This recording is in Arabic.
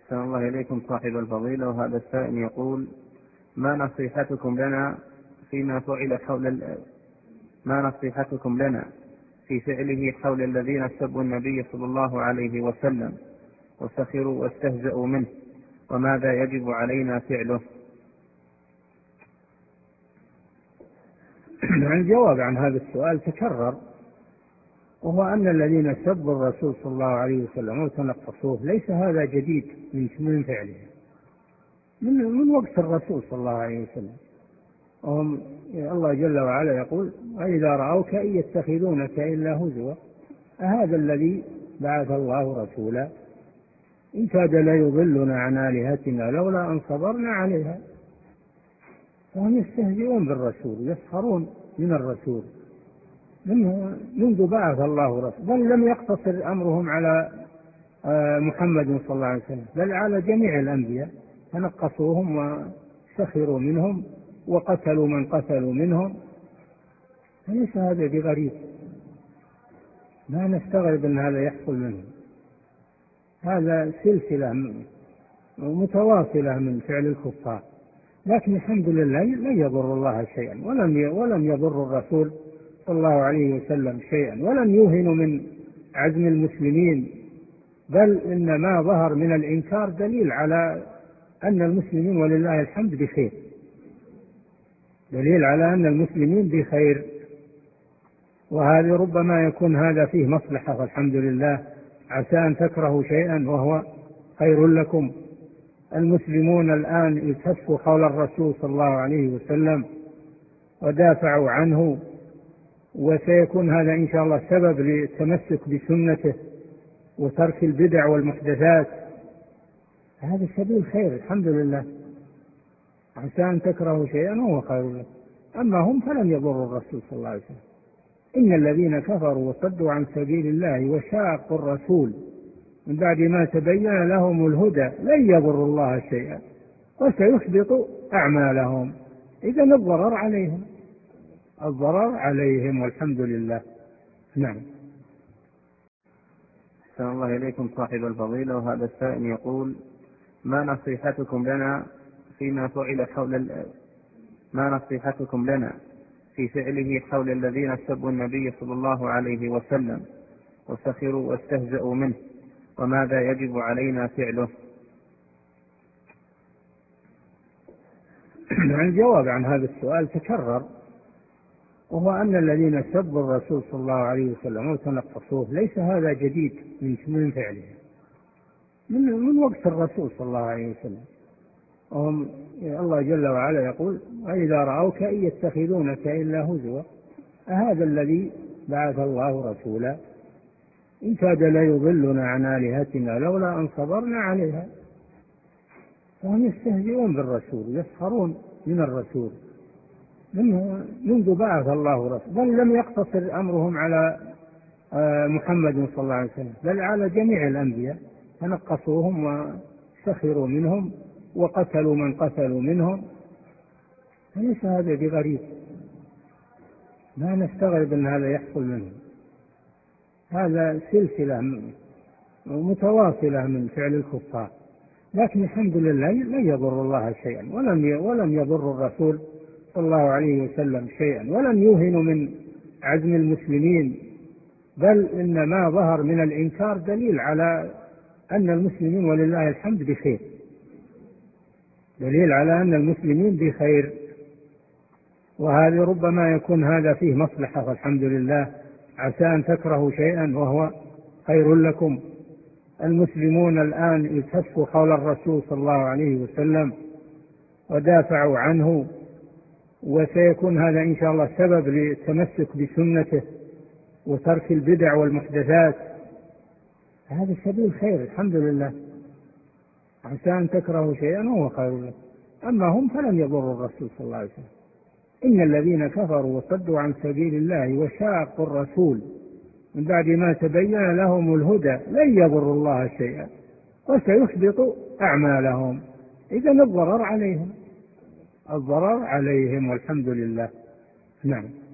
أحسن الله إليكم صاحب الفضيلة. وهذا السائل يقول: ما نصيحتكم لنا فيما فعل ما نصيحتكم لنا في فعله حول الذين سبوا النبي صلى الله عليه وسلم وسخروا واستهزأوا منه، وماذا يجب علينا فعله؟ الجواب عن هذا السؤال تكرر، وهو أن الذين سبوا الرسول صلى الله عليه وسلم وتنقصوه ليس هذا جديد من فعله من وقت الرسول صلى الله عليه وسلم. وهم الله جل وعلا يقول: وإذا رأوك إن يتخذونك إلا هزوا أهذا الذي بعث الله رسولا إن كاد ليضلنا عن آلهتنا لولا أن صبرنا عليها. وهم يستهزئون بالرسول، يسخرون من الرسول منذ بعث الله رسول، بل لم يقتصر أمرهم على محمد صلى الله عليه وسلم بل على جميع الأنبياء، تنقصوهم وسخروا منهم وقتلوا من قتلوا منهم. فليس هذا بغريب، ما نستغرب أن هذا يحصل منهم، هذا سلسلة متواصلة من فعل الكفار. لكن الحمد لله لن يضر الله شيئا، ولم يضر الرسول صلى الله عليه وسلم شيئا، ولم يوهنوا من عزم المسلمين، بل إن ما ظهر من الإنكار دليل على أن المسلمين ولله الحمد بخير، دليل على أن المسلمين بخير. وهذا ربما يكون هذا فيه مصلحة، والحمد لله. عسى أن تكرهوا شيئا وهو خير لكم. المسلمون الآن التفوا حول الرسول صلى الله عليه وسلم ودافعوا عنه، وسيكون هذا إن شاء الله سبب للتمسك بسنته وترك البدع والمحدثات. هذا سبيل خير، الحمد لله. عسى أن تكرهوا شيئا وهو خير لكم، أما هم فلن يضروا الرسول صلى الله عليه وسلم. إن الذين كفروا وصدوا عن سبيل الله وشاقوا الرسول من بعد ما تبين لهم الهدى لن يضروا الله شيئا وسيحبط أعمالهم. إذن الضرر عليهم والحمد لله. نعم. أحسن الله إليكم صاحب الفضيلة. وهذا السائل يقول: ما نصيحتكم لنا في فعله حول الذين سبوا النبي صلى الله عليه وسلم وسخروا واستهزأوا منه، وماذا يجب علينا فعله؟ الجواب عن هذا السؤال تكرر، وهو أن الذين سبوا الرسول صلى الله عليه وسلم وتنقصوه ليس هذا جديد من فعله من وقت الرسول صلى الله عليه وسلم. وهم الله جل وعلا يقول: وإذا رأوك إن يتخذونك إلا هزوا أهذا الذي بعث الله رسولا إن كاد ليضلنا عن آلهتنا لولا أن صبرنا عليها. وهم يستهزئون بالرسول، يسخرون من الرسول منذ بعث الله رسول، بل لم يقتصر أمرهم على محمد صلى الله عليه وسلم بل على جميع الأنبياء، تنقصوهم وسخروا منهم وقتلوا من قتلوا منهم. فليس هذا بغريب، ما نستغرب أن هذا يحصل منهم، هذا سلسلة متواصلة من فعل الكفار. لكن الحمد لله لن يضر الله شيئا، ولم يضر الرسول صلى الله عليه وسلم شيئا، ولم يوهنوا من عزم المسلمين، بل إن ما ظهر من الإنكار دليل على أن المسلمين ولله الحمد بخير، دليل على أن المسلمين بخير. وهذا ربما يكون هذا فيه مصلحة، والحمد لله. عسى أن تكرهوا شيئا وهو خير لكم. المسلمون الآن التفوا حول الرسول صلى الله عليه وسلم ودافعوا عنه، وسيكون هذا إن شاء الله سبب للتمسك بسنته وترك البدع والمحدثات. هذا سبيل خير، الحمد لله. عسى أن تكرهوا شيئا وهو خير لكم، أما هم فلن يضروا الرسول صلى الله عليه وسلم. إن الذين كفروا وصدوا عن سبيل الله وشاقوا الرسول من بعد ما تبين لهم الهدى لن يضروا الله شيئا وسيحبط أعمالهم. إذن الضرر عليهم والحمد لله. نعم.